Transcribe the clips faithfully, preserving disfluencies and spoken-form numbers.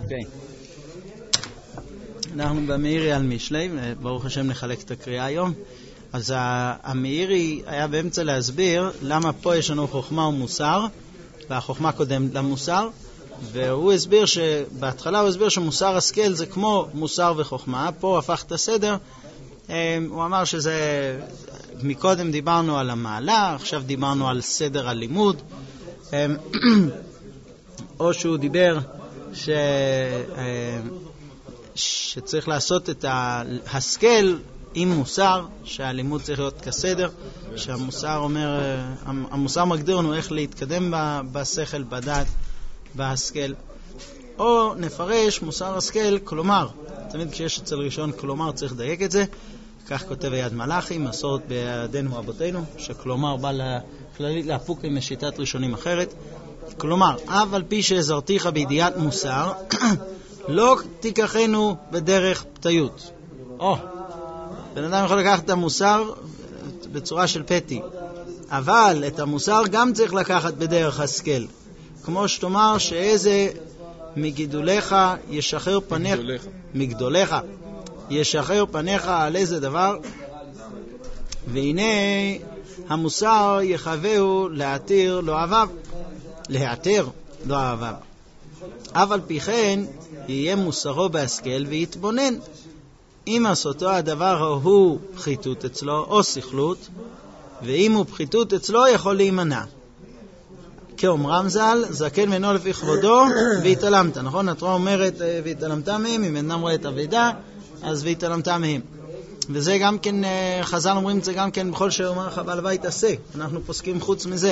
אוקיי. אנחנו במאירי על משלי, ברוך השם נחלק את הקריאה היום. אז המאירי היה באמצע להסביר למה פה יש לנו חוכמה ומוסר, והחוכמה קודם למוסר, והוא הסביר שבהתחלה הוא הסביר שמוסר השכל זה כמו מוסר וחוכמה. פה הפך את הסדר, הוא אמר שזה, מקודם דיברנו על המעלה, עכשיו דיברנו על סדר הלימוד, או שהוא דיבר ש... שצריך לעשות את ההשכל עם מוסר, שהלימוד צריך להיות כסדר, שהמוסר אומר, המוסר מגדיר לנו איך להתקדם בשכל, בדעת, בהשכל. או נפרש מוסר השכל, כלומר, תמיד כשיש אצל ראשון כלומר צריך לדייק את זה, כך כותב יד מלאכי, מסורת בידינו אבותינו, שכלומר בא לכללית להפוק עם שיטת ראשונים אחרת. כלומר, אף על פי שהזרתיך בידיעת מוסר, לא תיקחנו בדרך פתיות. או, בן אדם יכול לקחת את המוסר בצורה של פתי, אבל את המוסר גם צריך לקחת בדרך השכל. כמו שתאמר שאיזה מגדוליך ישחרר פניך, מגדוליך ישחרר פניך על איזה דבר, והנה המוסר יחווהו להתיר לא אהביו, להתיר לא אהביו. אבל פי כן יהיה מוסרו בהשכל ויתבונן. אם עשותו הדבר הוא פחיתות אצלו או שכלות, ואם הוא פחיתות אצלו יכול להימנע. כאומרם ז"ל, זקן ואינו לפי כבודו והתעלמת. נכון? התורה אומרת והתעלמת מהם, אם אינם רואה את אבידה, אז והתעלמת מהם. וזה גם כן, חז"ל אומרים את זה גם כן בכל שאומר לך בעל בית עשה. אנחנו פוסקים חוץ מזה.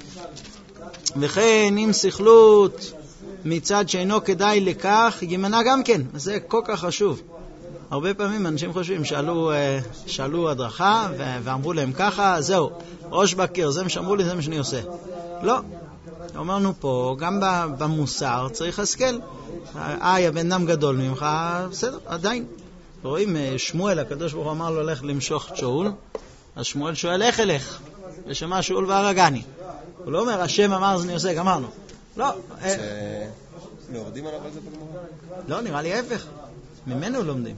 וכן אם שכלות מצד שאינו כדאי לכך, יימנע גם כן. זה כל כך חשוב. הרבה פעמים אנשים חושבים, שאלו, שאלו הדרכה ואמרו להם ככה, זהו, ראש בקיר, זה מה שאמרו לי, זה מה שאני עושה. לא. אמרנו פה, גם במוסר צריך השכל. אה, הבן אדם גדול ממך, בסדר, עדיין. רואים, שמואל, הקדוש ברוך הוא אמר לו, הולך למשוך את שאול, אז שמואל שואל, איך אלך? ושמע שאול והרגני. הוא לא אומר, השם אמר, אז אני עושה, גמרנו. לא. שלומדים עליו על זה בגמרא? לא, נראה לי ההפך. ממנו לומדים.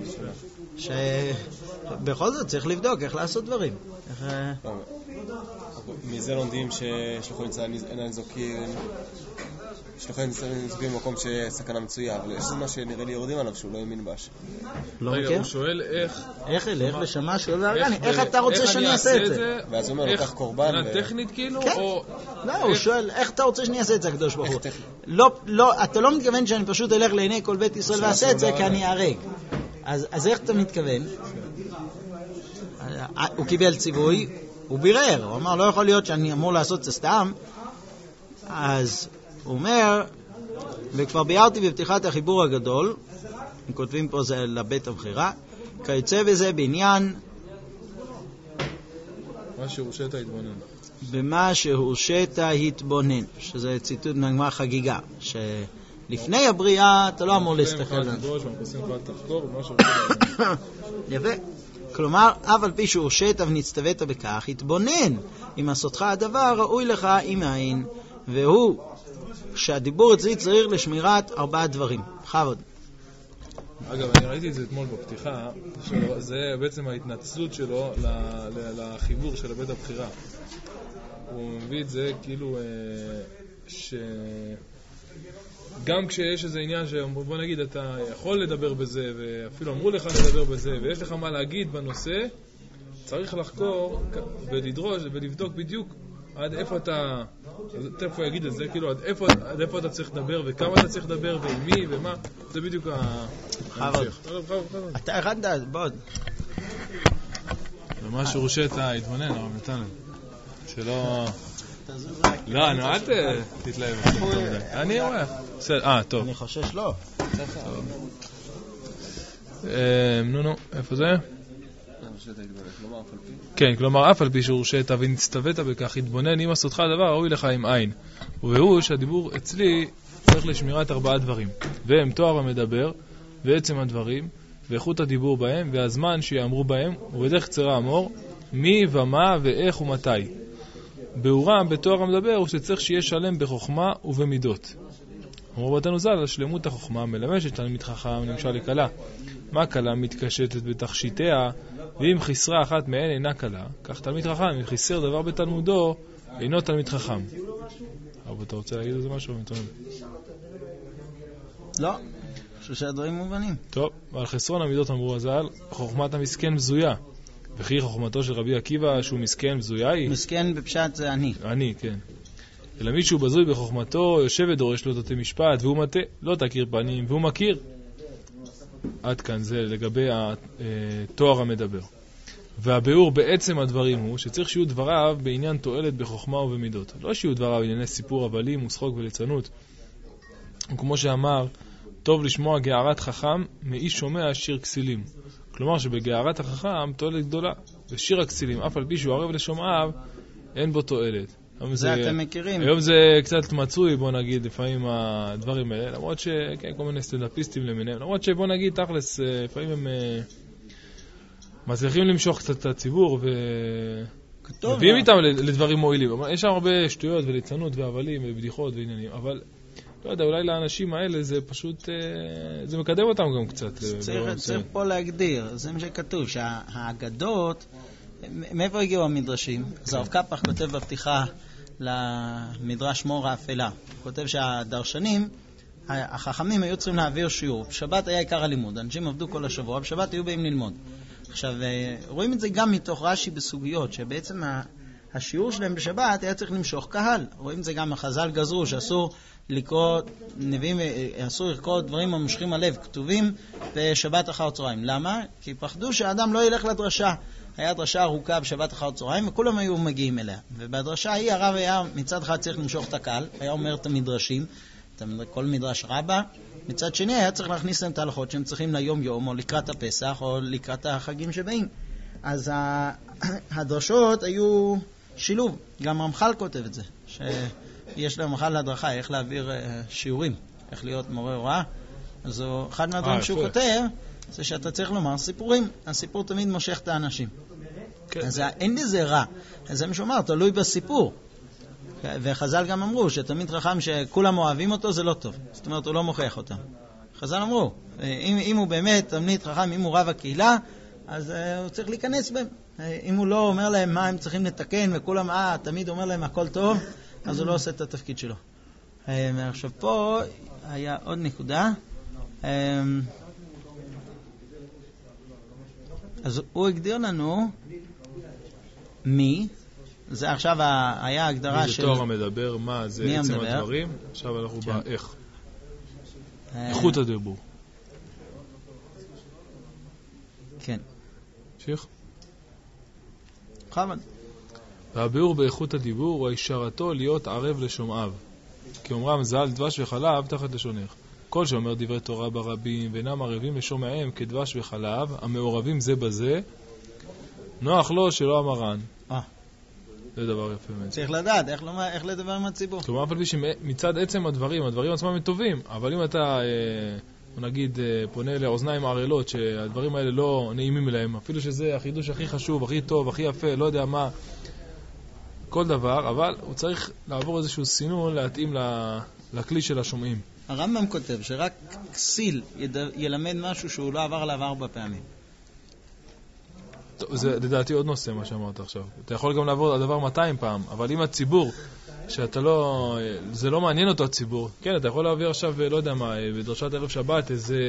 שבכל זאת צריך לבדוק איך לעשות דברים. מזה לומדים ששלוחו עיניים זוקים, שלוחו עיניים זוקים במקום שסכנה מצויה, אבל יש מה שנראה לי יורדים עליו שהוא לא ימין באש. רגע, הוא שואל איך... איך אלך לשמה שאול והרגני? איך אתה רוצה שאני אעשה את זה? ואז הוא אומר, לוקח קורבן. טכנית כאילו? לא, הוא שואל, איך אתה רוצה שאני אעשה את זה, הקדוש ברוך הוא? אתה לא מתכוון שאני פשוט אלך לעיני כל בית ישראל ועשה את זה, כי אני אהרג. אז איך אתה מתכוון? הוא קיבל ציווי, הוא בירר, הוא אמר, לא יכול להיות שאני אמור לעשות את זה סתם. אז הוא אומר, וכבר ביארתי בפתיחת החיבור הגדול, הם כותבים פה זה לבית הבחירה, כיוצא בזה בעניין מה שהורשת התבונן, במה שהורשת התבונן, שזה ציטוט מהגמרא חגיגה, שלפני הבריאה אתה לא אמור להסתכל על זה. יפה. כלומר, אף על פי שהורשת ונצטוות בכך, התבונן אם עשותך הדבר ראוי לך עם העין, והוא שהדיבור אצלי צריך לשמירת ארבעה דברים. חבוד. אגב, אני ראיתי את זה אתמול בפתיחה, זה בעצם ההתנצלות שלו לחיבור של בית הבחירה. הוא מביא את זה כאילו ש... גם כשיש איזה עניין שבוא נגיד אתה יכול לדבר בזה ואפילו אמרו לך לדבר בזה ויש לך מה להגיד בנושא, צריך לחקור ולדרוש ולבדוק בדיוק עד איפה אתה, איפה יגיד את זה, כאילו עד איפה, עד איפה אתה צריך לדבר וכמה אתה צריך לדבר ועם מי ומה, זה בדיוק ההמשך. אתה אחד, בוא. ומה שהורשת התבונן, הרב נתן שלא... לא, נו, אל תתלהב. אני רואה. אה, טוב. אני חושש לא. נו, נו, איפה זה? כן, כלומר, אף על פי שהורשת ונצטוות בכך, התבונן אם עשותך הדבר ראוי לך עם עין. והוא שהדיבור אצלי צריך לשמירת ארבעה דברים, והם תואר המדבר, ועצם הדברים, ואיכות הדיבור בהם, והזמן שיאמרו בהם, ובדרך קצרה אמור, מי ומה ואיך ומתי. באורם בתואר המדבר הוא שצריך שיהיה שלם בחוכמה ובמידות. אמרו רבותינו ז"ל, שלמות החוכמה מלמשת תלמיד חכם נמשל לקלה. מה קלה מתקשטת בתכשיטיה, ואם חיסרה אחת מהן אינה קלה, כך תלמיד חכם, אם חיסר דבר בתלמודו, אינו תלמיד חכם. אבל אתה רוצה להגיד איזה משהו? לא, אני חושב שהדברים מובנים. טוב, ועל חסרון המידות אמרו הז"ל, חוכמת המסכן בזויה. וכי חוכמתו של רבי עקיבא שהוא מסכן בזויה היא? מסכן בפשט זה אני. אני, כן. אלא מי שהוא בזוי בחוכמתו, יושב ודורש לו תתי משפט, והוא מטה, לא תכיר פנים, והוא מכיר. עד כאן זה לגבי התואר המדבר. והביאור בעצם הדברים הוא שצריך שיהיו דבריו בעניין תועלת בחוכמה ובמידות. לא שיהיו דבריו בענייני סיפור הבלים, ושחוק וליצנות. וכמו שאמר, טוב לשמוע גערת חכם מאיש שומע שיר כסילים. כלומר שבגערת החכם תועלת גדולה, ושיר הכסילים, אף על פי שהוא ערב לשומעיו, אין בו תועלת. זה, זה אתם מכירים. היום זה קצת מצוי, בוא נגיד, לפעמים הדברים האלה, למרות שכן, כל מיני סטנדאפיסטים למיניהם, למרות שבוא נגיד, תכלס, לפעמים הם מצליחים למשוך קצת את הציבור, ומביאים איתם לדברים מועילים. יש שם הרבה שטויות וליצנות והבלים ובדיחות ועניינים, אבל לא יודע, אולי לאנשים האלה זה פשוט, זה מקדם אותם גם קצת. צריך, צריך פה להגדיר, זה מה שכתוב, שהאגדות, מאיפה הגיעו המדרשים? אז הרב קפח כותב בפתיחה למדרש מור האפלה. הוא כותב שהדרשנים, החכמים היו צריכים להעביר שיעור. בשבת היה עיקר הלימוד, אנשים עבדו כל השבוע, בשבת היו באים ללמוד. עכשיו, רואים את זה גם מתוך רש"י בסוגיות, שבעצם השיעור שלהם בשבת היה צריך למשוך קהל. רואים את זה גם החז"ל גזרו, שאסור לקרוא נביאים, אסור לקרוא דברים המושכים הלב, כתובים בשבת אחר צהריים. למה? כי פחדו שהאדם לא ילך לדרשה. היה דרשה ארוכה בשבת אחר צהריים, וכולם היו מגיעים אליה. ובדרשה ההיא הרב היה מצד אחד צריך למשוך את הקהל, היה אומר את המדרשים, כל מדרש רבה, מצד שני היה צריך להכניס להם את ההלכות שהם צריכים ליום יום, או לקראת הפסח, או לקראת החגים שבאים. אז הדרשות היו שילוב, גם רמח"ל כותב את זה, שיש לרמח"ל להדרכה, איך להעביר שיעורים, איך להיות מורה הוראה. אז אחד מהדברים שהוא כותב, זה שאתה צריך לומר סיפורים. הסיפור תמיד מושך את האנשים. כן. אז אין לזה רע. אז זה מה שאומר, תלוי בסיפור. וחז"ל גם אמרו שתמיד חכם שכולם אוהבים אותו זה לא טוב. זאת אומרת, הוא לא מוכיח אותם. חז"ל אמרו, אם, אם הוא באמת תמיד חכם, אם הוא רב הקהילה, אז uh, הוא צריך להיכנס בהם. אם הוא לא אומר להם מה הם צריכים לתקן, וכולם אה, תמיד אומר להם הכל טוב, אז הוא לא עושה את התפקיד שלו. Uh, עכשיו פה היה עוד נקודה. Uh, אז הוא הגדיר לנו מי, זה עכשיו היה הגדרה של... מי זה תואר המדבר, מה זה עצם המדבר? הדברים, עכשיו אנחנו כן. באיך. איכות הדיבור. כן. שייך? חמד. והביאור באיכות הדיבור הוא הישרתו להיות ערב לשומעיו. כי אומרם ז"ל דבש וחלב תחת לשונך. כל שאומר דברי תורה ברבים ואינם ערבים לשומעיהם כדבש וחלב, המעורבים זה בזה, נוח לו שלא אמרן. אה. זה דבר יפה מאוד. צריך לדעת איך, לא, איך לדבר עם הציבור. כלומר, אף על פי שמצד עצם הדברים, הדברים עצמם הם טובים, אבל אם אתה, אה, נגיד, אה, פונה לאוזניים ערלות, שהדברים האלה לא נעימים אליהם, אפילו שזה החידוש הכי חשוב, הכי טוב, הכי יפה, לא יודע מה, כל דבר, אבל הוא צריך לעבור איזשהו סינון להתאים לכלי של השומעים. הרמב"ם כותב שרק כסיל ילמד משהו שהוא לא עבר עליו ארבע פעמים. זה לדעתי עוד נושא מה שאמרת עכשיו. אתה יכול גם לעבור על הדבר מאתיים פעם, אבל אם הציבור, שאתה לא, זה לא מעניין אותו הציבור, כן, אתה יכול להעביר עכשיו, לא יודע מה, בדרשת ערב שבת, איזה,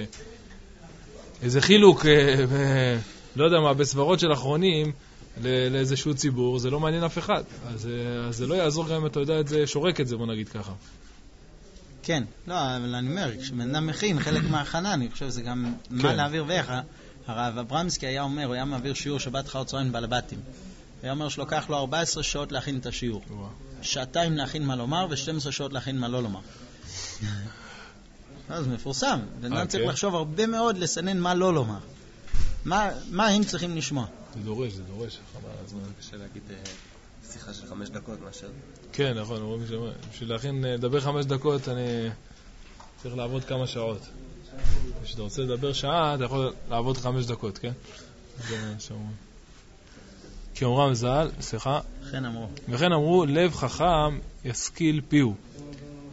איזה חילוק, לא יודע מה, בסברות של אחרונים, לאיזשהו ציבור, זה לא מעניין אף אחד. אז, אז זה לא יעזור גם אם אתה יודע את זה, שורק את זה, בוא נגיד ככה. כן, לא, אבל אני אומר, כשבן אדם מכין חלק מההכנה, אני חושב שזה גם כן. מה להעביר ואיך. הרב אברמסקי היה אומר, הוא היה מעביר שיעור שבת אחר צהריים בעל בתים. הוא היה אומר שלוקח לו ארבע עשרה שעות להכין את השיעור. וואו. שעתיים להכין מה לומר ו-שתים עשרה שעות להכין מה לא לומר. אז מפורסם. בן אדם צריך לחשוב הרבה מאוד לסנן מה לא לומר. מה, מה הם צריכים לשמוע. זה דורש, זה דורש. זה קשה להגיד שיחה של חמש דקות מאשר... כן, נכון. בשביל להכין, לדבר חמש דקות, אני צריך לעבוד כמה שעות. כשאתה רוצה לדבר שעה, אתה יכול לעבוד חמש דקות, כן? זה שאומרים. כי אומרם ז"ל, סליחה. וכן אמרו. וכן אמרו, לב חכם ישכיל פיהו.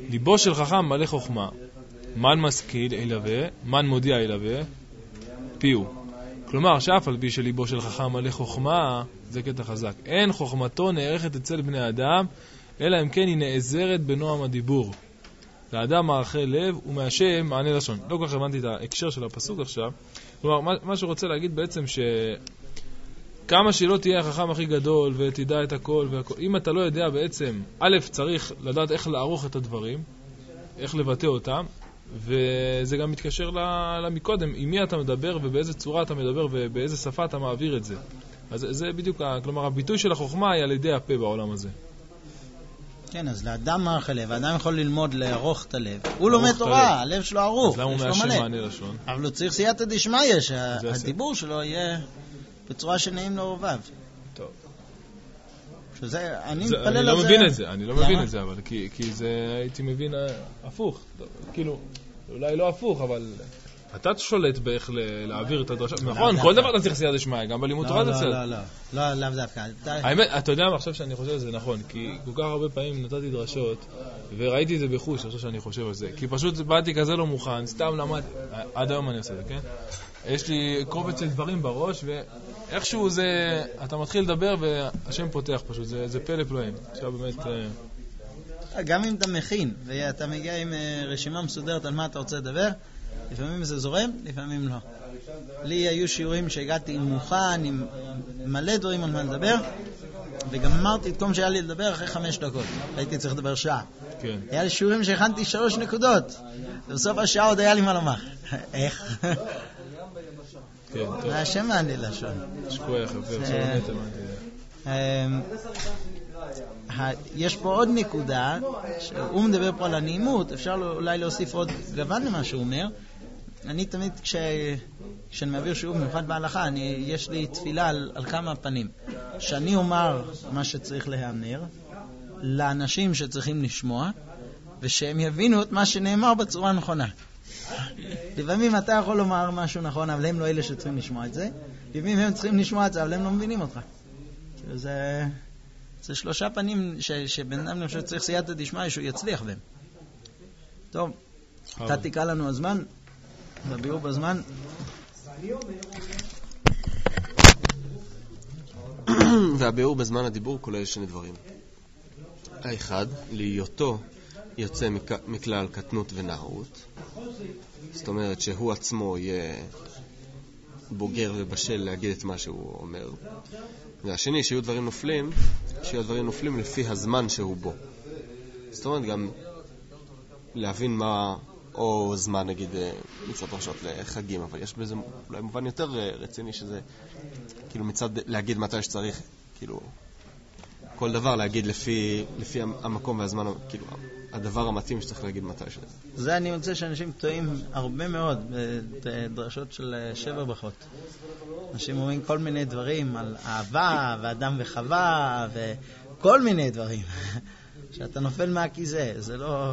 ליבו של חכם מלא חוכמה. מן משכיל ילווה, מן מודיע ילווה, פיהו. כלומר, שאף על פי שליבו של חכם מלא חוכמה, זה קטע חזק. אין חוכמתו נערכת אצל בני אדם, אלא אם כן היא נעזרת בנועם הדיבור. לאדם מערכי לב ומהשם מענה לשון. לא כל כך הבנתי את ההקשר של הפסוק עכשיו. כלומר, מה, מה שרוצה להגיד בעצם ש... כמה שלא תהיה החכם הכי גדול ותדע את הכל והכל, אם אתה לא יודע בעצם, א', צריך לדעת איך לערוך את הדברים, איך לבטא אותם, וזה גם מתקשר למקודם, עם מי אתה מדבר ובאיזה צורה אתה מדבר ובאיזה שפה אתה מעביר את זה. אז זה בדיוק, כלומר, הביטוי של החוכמה היא על ידי הפה בעולם הזה. כן, אז לאדם מערכי לב, האדם יכול ללמוד לערוך את הלב. הוא לומד תורה, הלב שלו ערוך, אז למה הוא מהשם מענה לשון? אבל הוא צריך סייעתא דשמיא, שהדיבור שלו יהיה בצורה שנעים לעורביו. טוב. שזה, אני זה, מתפלל אני על לא זה. מבין את זה, אני לא למה? מבין את זה, אבל כי, כי זה הייתי מבין אה, הפוך. כאילו, אולי לא הפוך, אבל אתה שולט באיך ל- להעביר את הדרשה. נכון, כל דבר אתה צריך סייעתא דשמיא, גם בלימוד תורה זה לא, צריך. לא, לא, לא, לאו דווקא. האמת, אתה יודע מה, עכשיו שאני חושב על זה נכון, כי כל כך הרבה פעמים נתתי דרשות, וראיתי את זה בחוש, עכשיו שאני חושב על זה, כי פשוט באתי כזה לא מוכן, סתם למד, עד היום אני עושה את זה, כן? יש לי קובץ של דברים בראש, ואיכשהו זה, אתה מתחיל לדבר והשם פותח פשוט, זה, זה פלא פלאים. עכשיו באמת... גם אם אתה מכין, ואתה מגיע עם רשימה מסודרת על מה אתה רוצה לדבר, לפעמים זה זורם, לפעמים לא. לי היו שיעורים שהגעתי עם מוכן, עם מלא דברים על מה לדבר, וגם אמרתי את כל שהיה לי לדבר אחרי חמש דקות. הייתי צריך לדבר שעה. כן. היה לי שיעורים שהכנתי שלוש נקודות, ובסוף השעה עוד היה לי מה לומר. איך? כן, טוב. מה השם מענה לשון? שכוח, יפה, באמת הבנתי. יש פה עוד נקודה, שהוא מדבר פה על הנעימות, אפשר אולי להוסיף עוד גוון למה שהוא אומר. אני תמיד כש... כשאני מעביר שיעור במיוחד בהלכה, אני... יש לי תפילה על, על כמה פנים. שאני אומר מה שצריך להיאמר, לאנשים שצריכים לשמוע, ושהם יבינו את מה שנאמר בצורה נכונה. לפעמים אתה יכול לומר משהו נכון, אבל הם לא אלה שצריכים לשמוע את זה. לפעמים הם צריכים לשמוע את זה, אבל הם לא מבינים אותך. זה, זה שלושה פנים ש, שבן אדם חושב שצריך סייעתא דשמיא שהוא יצליח בהם. טוב, אתה תקרא לנו הזמן, בביאור בזמן. והביאור בזמן הדיבור כולל שני דברים. האחד, להיותו יוצא מכלל קטנות ונערות. זאת אומרת שהוא עצמו יהיה בוגר ובשל להגיד את מה שהוא אומר. והשני, שיהיו דברים נופלים, שיהיו דברים נופלים לפי הזמן שהוא בו. זאת אומרת גם להבין מה, או זמן נגיד מצד פרשות לחגים, אבל יש בזה אולי מובן יותר רציני שזה כאילו מצד להגיד מתי שצריך, כאילו כל דבר להגיד לפי, לפי המקום והזמן, כאילו הדבר המתאים שצריך להגיד מתי שזה. זה אני רוצה שאנשים טועים הרבה מאוד בדרשות של שבע ברכות. אנשים אומרים כל מיני דברים על אהבה ואדם וחווה וכל מיני דברים. שאתה נופל מהכיסא, זה לא...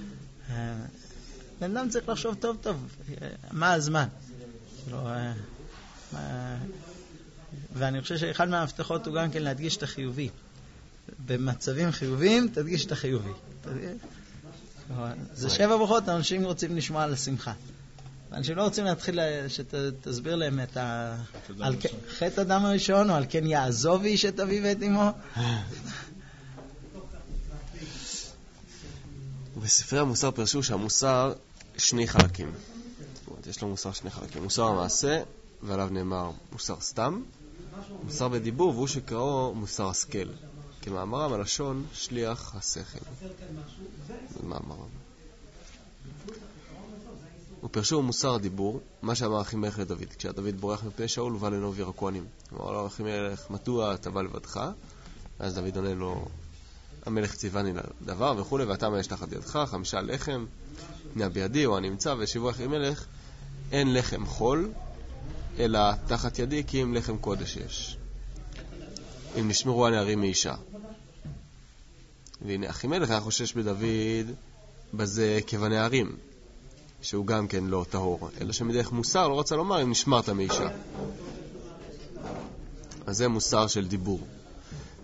בן אדם צריך לחשוב טוב טוב מה הזמן. לא... ואני חושב שאחד מהמפתחות הוא גם כן להדגיש את החיובי. במצבים חיוביים תדגיש את החיובי. זה שבע ברכות, אנשים רוצים לשמוע על השמחה. אנשים לא רוצים להתחיל שתסביר להם את ה... על חטא אדם הראשון, או על כן יעזוב איש את אביו ואת אמו. ובספרי המוסר פרשו שהמוסר שני חלקים. זאת אומרת, יש לו מוסר שני חלקים. מוסר המעשה, ועליו נאמר מוסר סתם. מוסר בדיבור, והוא שקראו מוסר השכל. כמאמרם הלשון שליח השכל. זה מאמרם. ופרשו מוסר הדיבור, מה שאמר אחימלך לדוד. כשדוד בורח מפני שאול, הוא בא לנובי הכהנים. הוא אמר לו, אחימלך, מדוע אתה בא לבדך? אז דוד עונה לו, המלך ציווני לדבר וכו', ואתה מה יש תחת ידך, חמישה לחם, הנה בידי, או הנמצא, ושיבו אחימלך, אין לחם חול, אלא תחת ידי, כי אם לחם קודש יש. אם נשמרו הנערים מאישה. והנה אחימלך היה חושש בדוד בזה כבנערים, שהוא גם כן לא טהור, אלא שמדרך מוסר לא רצה לומר אם נשמרת מאישה. אז זה מוסר של דיבור.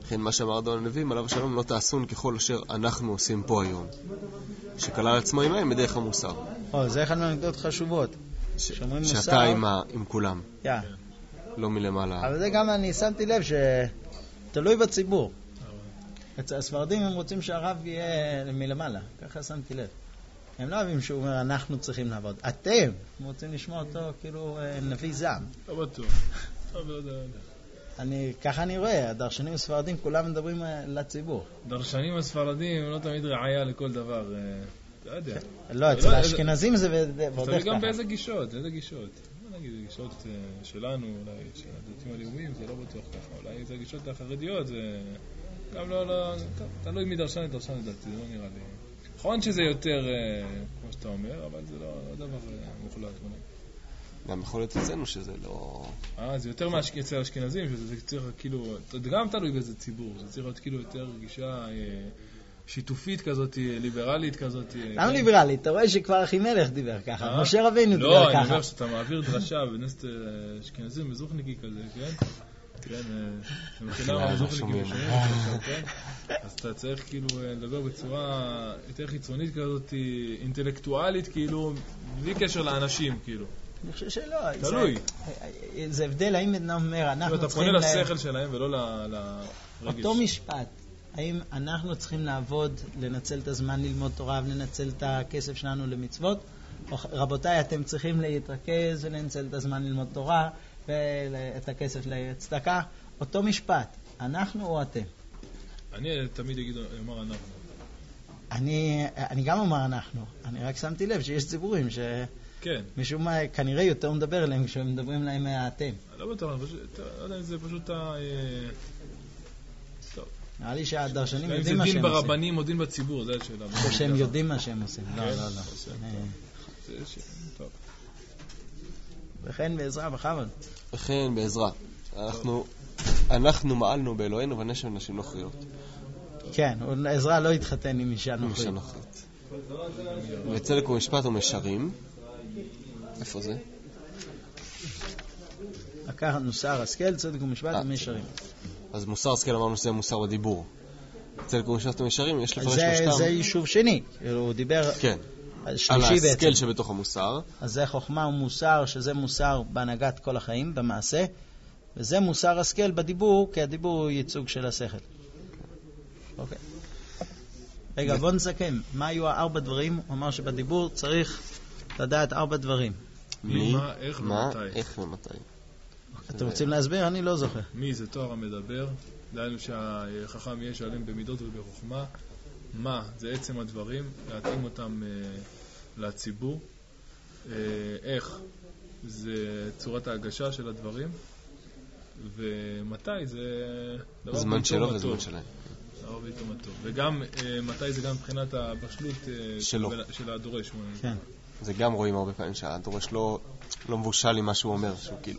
לכן מה שאמר אדון הנביאים, עליו השלום, לא תעשון ככל אשר אנחנו עושים פה היום. שכלל עצמו עמהם בדרך המוסר. או, זה אחד מהנקודות חשובות. ש... שאומרים מוסר... שאתה עם, ה... עם כולם. Yeah. לא מלמעלה. אבל זה גם אני שמתי לב שתלוי בציבור. הספרדים הם רוצים שהרב יהיה מלמעלה. ככה שמתי לב. הם לא אוהבים שהוא אומר, אנחנו צריכים לעבוד. אתם רוצים לשמוע אותו כאילו נביא זעם. לא בטוח. לא יודע. אני, ככה אני רואה, הדרשנים הספרדים כולם מדברים לציבור. דרשנים הספרדים לא תמיד רעיה לכל דבר. לא יודע. לא, אצל האשכנזים זה ועוד איך ככה. גם באיזה גישות, איזה גישות. בוא נגיד, גישות שלנו, אולי של הדתיים הלאומיים, זה לא בטוח ככה. אולי זה גישות החרדיות, זה גם לא, לא, תלוי מדרשן לדרשן לדעתי, זה לא נראה לי. נכון שזה יותר, כמו שאתה אומר, אבל זה לא דבר מוחלט. גם יכול להיות אצלנו שזה לא... אה, זה יותר אצל האשכנזים, שזה צריך כאילו... גם תלוי באיזה ציבור, זה צריך להיות כאילו יותר גישה שיתופית כזאת, ליברלית כזאת. למה ליברלית? אתה רואה שכבר אחימלך דיבר ככה, משה רבינו דיבר ככה. לא, אני אומר שאתה מעביר דרשה בנסת אשכנזים מזוכניקי כזה, כן? כן, מבחינה מהמזוכניקים ושונים, כן? אז אתה צריך כאילו לדבר בצורה יותר חיצונית כזאת, אינטלקטואלית, כאילו, בלי קשר לאנשים, כאילו. אני חושב שלא. תלוי. זה הבדל, האם אדם אומר, אנחנו אתה צריכים... פונה לשכל שלהם ולא לרגש. אותו משפט, האם אנחנו צריכים לעבוד, לנצל את הזמן ללמוד תורה ולנצל את הכסף שלנו למצוות, או רבותיי, אתם צריכים להתרכז ולנצל את הזמן ללמוד תורה ואת הכסף לצדקה. אותו משפט, אנחנו או אתם? אני תמיד אגיד, אומר אנחנו. אני, אני גם אומר אנחנו. אני רק שמתי לב שיש ציבורים ש... כן. משום מה, כנראה יותר מדבר אליהם כשהם מדברים להם מהאתם. לא בטוח, לא יודע אם זה פשוט ה... טוב. נראה לי שהדרשנים יודעים מה שהם עושים. זה דין ברבנים או דין בציבור, זה השאלה. או שהם יודעים מה שהם עושים. לא, לא, לא. טוב. וכן בעזרה, בכבוד. וכן בעזרה. אנחנו, אנחנו מעלנו באלוהינו ונשם נשים נוכריות. כן, עזרה לא התחתן עם אישה נוכרית. וצדק ומשפט ומשרים. איפה זה? לקחת מוסר השכל, צדק ומשפט ומשרים. אז מוסר השכל אמרנו שזה מוסר בדיבור. צדק ומשפט ומשרים, יש לפרש שלושתם. זה יישוב שני. הוא דיבר... כן. על ההשכל שבתוך המוסר. אז זה חוכמה ומוסר, שזה מוסר בהנהגת כל החיים, במעשה. וזה מוסר השכל בדיבור, כי הדיבור הוא ייצוג של השכל. אוקיי. רגע, בוא נסכם. מה היו הארבע דברים? הוא אמר שבדיבור צריך לדעת ארבע דברים. מי, מה, איך ומתי. איך ומתי. אתם רוצים להסביר? אני לא זוכר. מי זה תואר המדבר. דהיינו שהחכם יהיה שלם במידות ובחוכמה. מה זה עצם הדברים, להתאים אותם לציבור. איך זה צורת ההגשה של הדברים. ומתי זה דבר זמן שלו וזמן שלהם. וגם מתי זה גם מבחינת הבשלות של הדורש. כן. זה גם רואים הרבה פעמים שהדורש לא, לא מבושל עם מה שהוא אומר, שהוא כאילו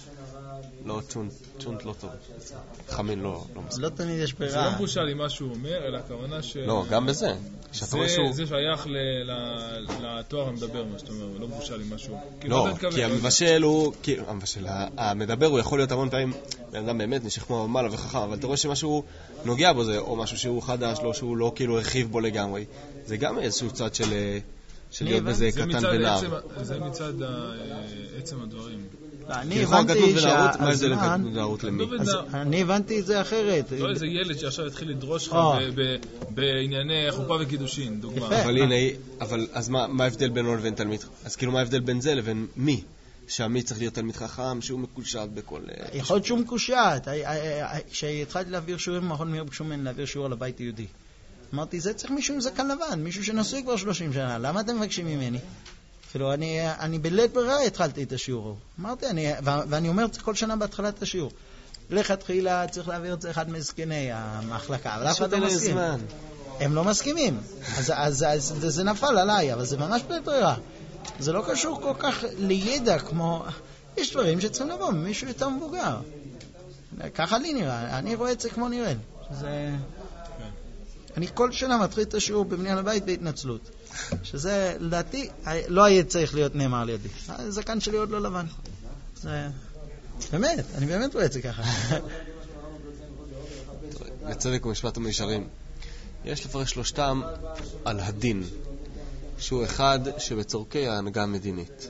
לא צ'ונט, צ'ונט לא טוב. חמין לא, לא מספיק. לא תמיד יש ברירה. זה לא מבושל עם מה שהוא אומר, אלא הכוונה ש... לא, גם בזה. זה, זה שייך ל, ל, לתואר המדבר, מה שאתה אומר, לא מבושל עם מה שהוא... לא, כי המבשל הוא... כי, המבשל, המדבר הוא יכול להיות המון פעמים, בן אדם באמת נשך כמו מעלה וחכם, אבל אתה רואה שמשהו נוגע בו זה, או משהו שהוא חדש, לא שהוא לא כאילו הרחיב בו לגמרי. זה גם איזשהו צד של... של להיות בזה קטן ונער. זה מצד עצם הדברים. אני הבנתי שהזמן... אני הבנתי את זה אחרת. לא איזה ילד שעכשיו התחיל לדרוש לך בענייני חופה וקידושין, דוגמה. אבל הנה, אז מה ההבדל בינו לבין תלמיד? אז כאילו מה ההבדל בין זה לבין מי? שהמי צריך להיות תלמיד חכם, שהוא מקושט בכל... יכול להיות שהוא מקושט. כשהתחלתי להעביר שיעורים במכון מאיר ביקשו ממני להעביר שיעור על הבית היהודי. אמרתי, זה צריך מישהו עם זקן לבן, מישהו שנשוי כבר שלושים שנה, למה אתם מבקשים ממני? אפילו, אני, אני בלית ברירה התחלתי את השיעור. אמרתי, אני, ואני אומר כל שנה בהתחלת את השיעור. לכתחילה צריך להעביר את זה אחד מזקני המחלקה, אבל אף אחד לא מסכים. הם לא מסכימים, אז, אז, אז זה נפל עליי, אבל זה ממש בלית ברירה. זה לא קשור כל כך לידע כמו... יש דברים שצריכים לבוא ממישהו יותר מבוגר. ככה לי נראה, אני רואה את זה כמו נראה. שזה... אני כל שנה מתחיל את השיעור בבניין הבית בהתנצלות. שזה, לדעתי, לא היה צריך להיות נאמר לידי. הזקן שלי עוד לא לבן. זה... באמת, אני באמת רואה את זה ככה. וצדק ומשפט ומישרים. יש לפרש שלושתם על הדין, שהוא אחד שבצורכי ההנהגה המדינית.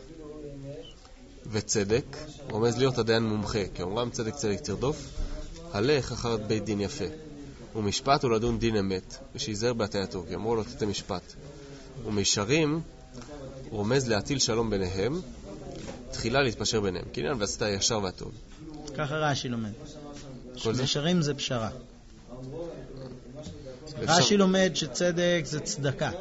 וצדק רומז להיות הדיין מומחה, כי אומרם צדק צדק תרדוף, הלך אחר בית דין יפה. ומשפט הוא לדון דין אמת, ושיזהר בהטייתו, כי אמרו לו תתה משפט. ומישרים רומז להטיל שלום ביניהם, תחילה להתפשר ביניהם, כי עניין ועשתה הישר והטוב. ככה רש"י לומד. מישרים זה פשרה. רש"י לומד שצדק זה צדקה.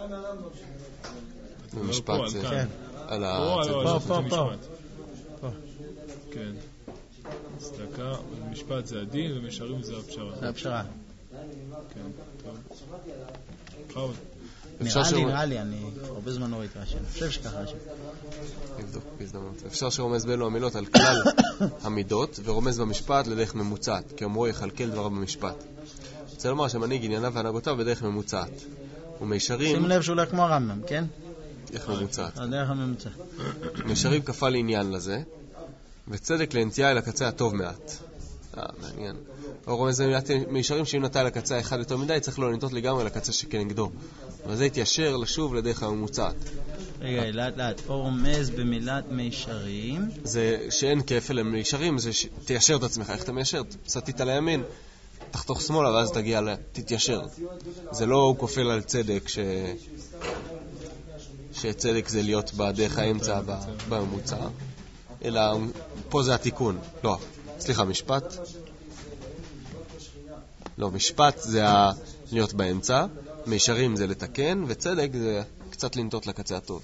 ומשפט זה על הצדק. פה, פה, פה. כן. צדקה, ומשפט זה הדין, ומישרים זה הפשרה. זה הפשרה. כן, טוב. נראה לי, נראה לי, אני הרבה זמן לא ראיתי רש"י. אני חושב שככה רש"י. נבדוק, בהזדמנות. אפשר שרומז באלו המילות על כלל המידות, ורומז במשפט לדרך ממוצעת, כי אמרו יכלכל דבריו במשפט. רוצה לומר שמנהיג ענייניו והנהגותיו בדרך ממוצעת. ומישרים... שים לב שהוא הולך כמו הרמב"ם, כן? דרך ממוצעת. הדרך הממוצעת. מישרים כפל עניין לזה, וצדק לנטייה אל הקצה הטוב מעט. אה, מעניין. או רומז מישרים שאם נטע אל הקצה האחד יותר מדי, צריך לא לנטות לגמרי לקצה שכנגדו. אבל זה יתיישר לשוב לדרך הממוצעת. רגע, לאט לאט, פה רומז במילת מישרים. זה שאין כפל למישרים, זה תיישר את עצמך. איך אתה מיישר? סטית לימין, תחתוך שמאלה ואז תגיע, תתיישר. זה לא הוא כופל על צדק, ש... שצדק זה להיות בדרך האמצע בממוצע, אלא פה זה התיקון. לא, סליחה, משפט. לא, משפט זה ה... להיות באמצע, מישרים זה לתקן, וצדק זה קצת לנטות לקצה הטוב.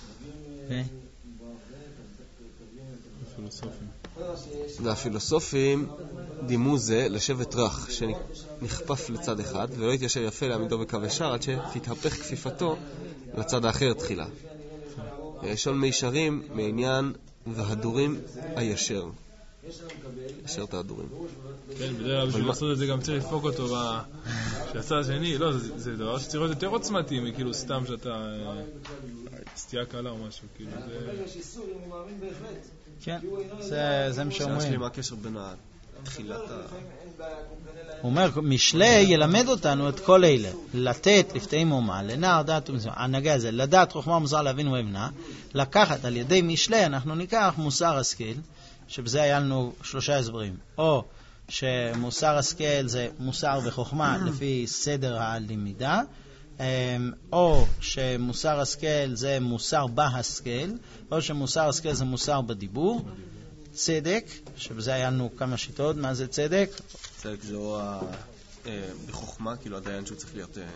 הפילוסופים. והפילוסופים דימו זה לשבת רך, שנכפף לצד אחד, ולא יתיישר יפה לעמידו בקו ישר, עד שתתהפך כפיפתו לצד האחר תחילה. ראשון מישרים מעניין והדורים הישר. ישר את ההדורים. כן, בדרך בשביל לעשות את זה גם צריך לפוק אותו שהצד השני, לא, זה דבר שצריך להיות יותר עוצמתי מכאילו סתם שאתה סטייה קלה או משהו, כאילו זה... כן, זה מה שאומרים. שאלה שלי, מה הקשר בין התחילת ה... הוא אומר, משלי ילמד אותנו את כל אלה, לתת לפתי מומה, לנער דעת ומזמן, הנהגה הזה, לדעת חוכמה ומוסר להבין והבנה, לקחת על ידי משלי, אנחנו ניקח מוסר השכל, שבזה היה לנו שלושה הסברים, או שמוסר השכל זה מוסר וחוכמה לפי סדר הלמידה, או שמוסר השכל זה מוסר בהשכל, או שמוסר השכל זה מוסר בדיבור. צדק, שבזה היה לנו כמה שיטות, מה זה צדק? צדק זה או בחוכמה, כאילו הדיין שהוא צריך להיות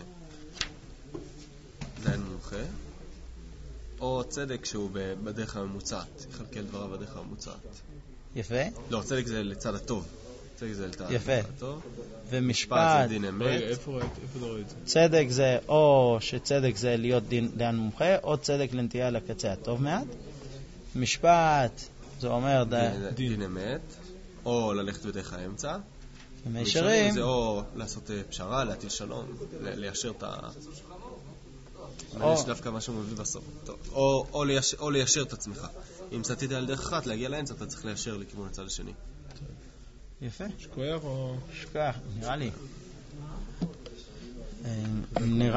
דיין מומחה, או צדק שהוא בדרך הממוצעת, יכלכל דבריו בדרך הממוצעת. יפה. לא, צדק זה לצד הטוב. צדק זה לצד הטוב. ומשפט, איפה לא ראית? צדק זה או שצדק זה להיות דיין מומחה, או צדק לנטייה לקצה הטוב מעט. משפט, זה אומר דין אמת, או ללכת בדרך האמצע. ומישרים זה או לעשות פשרה, להטיל שלום, ליישר את ה... יש דווקא משהו מביא בסוף. או ליישר את עצמך. אם סתית על דרך אחת, להגיע לאמצע, אתה צריך ליישר לכיוון הצד השני. יפה. שכוח או... שכוח, נראה לי. נראה